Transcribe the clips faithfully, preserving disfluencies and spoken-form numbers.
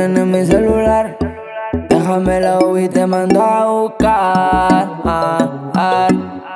en mi celular. Déjamelo y te mando a buscar. Ah, ah,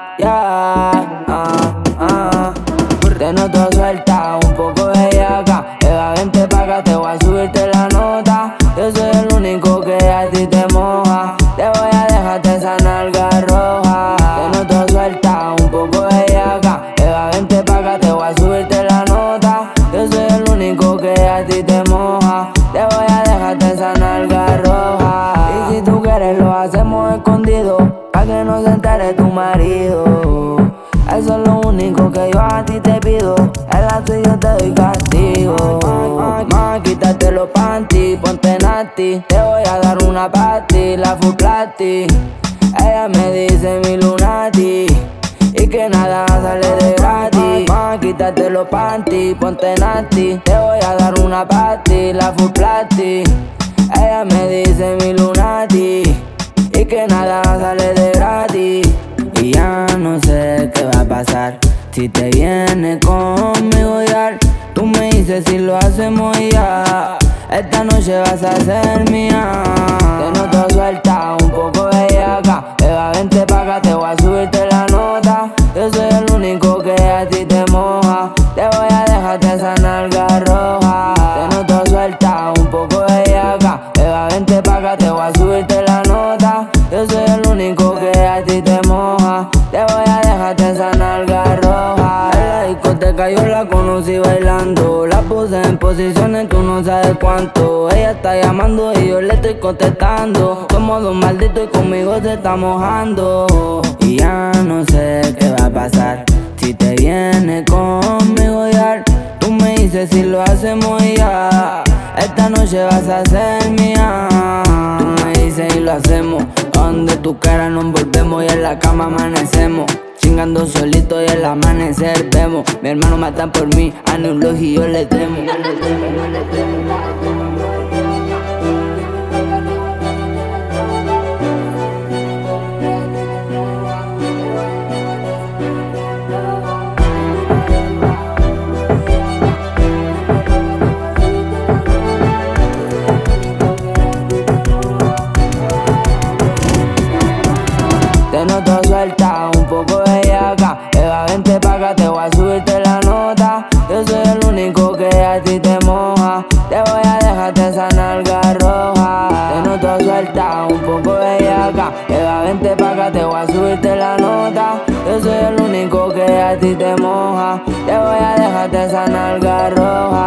ya, ah, ah. Te noto suelta, un poco bellaca. Eva, vente pa' acá, te voy a subirte la nota. Yo soy el único que a ti te moja. Te voy a dejarte esa nalga roja. Te noto suelta, un poco bellaca. Eva, vente pa' acá, te voy a subirte la nota. Yo soy el único que a ti te moja. Te voy a dejarte esa nalga roja. Y si tú quieres lo hacemos escondido, pa' que no se entere tu marido. Eso es lo único que yo a ti te pido. El acto y yo te doy castigo. Más quítate los panties, ponte nasty. Te voy a dar una pasti, la full plasti. Ella me dice mi lunati y que nada sale de gratis. Más quítate los panties, ponte nasty. Te voy a dar una pasti, la full plasti. Ella me dice mi lunati y que nada sale de gratis. Y ya no sé qué va a pasar si te vienes conmigo ya. Tú me dices si lo hacemos ya. Esta noche vas a ser mía. Te noto suelta, un poco bellaca. Eva, vente pa' acá, te voy a subirte la nota. Yo soy el único que a ti te moja. Te voy a dejarte esa nalga roja. Te noto suelta, un poco bellaca. Eva, vente pa' acá, te voy a subirte la nota. Yo soy el único que a ti te moja. Te voy a dejarte esa nalga roja. En la discoteca yo la conocí bailando. La puse en posiciones, tú no sabes cuánto. Ella está llamando y yo le estoy contestando. Somos dos malditos y conmigo se está mojando. Y ya no sé qué va a pasar si te vienes conmigo ya. Tú me dices si lo hacemos ya. Esta noche vas a ser mía. Tú me dices y lo hacemos. Donde tu cara nos volvemos y en la cama amanecemos. Chingando solito y el amanecer vemos. Mi hermano matan por mí, a New Log y yo le temo. Te noto suelta, un poco bellaca. Eva, vente pa' acá, te voy a subirte la nota. Yo soy el único que a ti te moja. Te voy a dejarte esa nalga roja. Te noto suelta, un poco bellaca. Eva, vente pa' acá, te voy a subirte la nota. Yo soy el único que a ti te moja. Te voy a dejarte esa nalga roja.